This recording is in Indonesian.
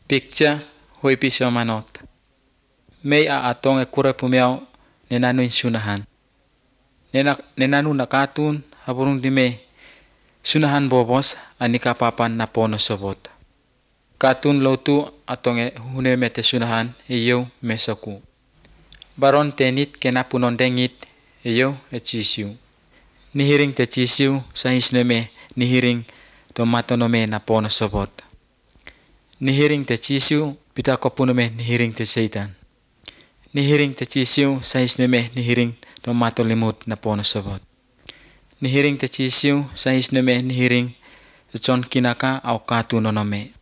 Picture hoi pisau manot. Mei a atong e kure pumiau nenanu insunahan. Nenanu nakatun haburung di me sunahan bobos anika papan na pono sobot. Katun lotu atong e hune mete sunahan iyo mesoku. Baron tenit kena punon dengit iyo e cisiu. Nihiring te cisiu sahisneme nihiring tomatonome na pono sobot. Nihiring te cisiu pita kopunome nihiring te seitan. Nihiring te cisiu sahisneme nihiring tomato limut na pono sobot. Nihiring te cisiu sahisneme nihiring ton kinaka au katu nonome.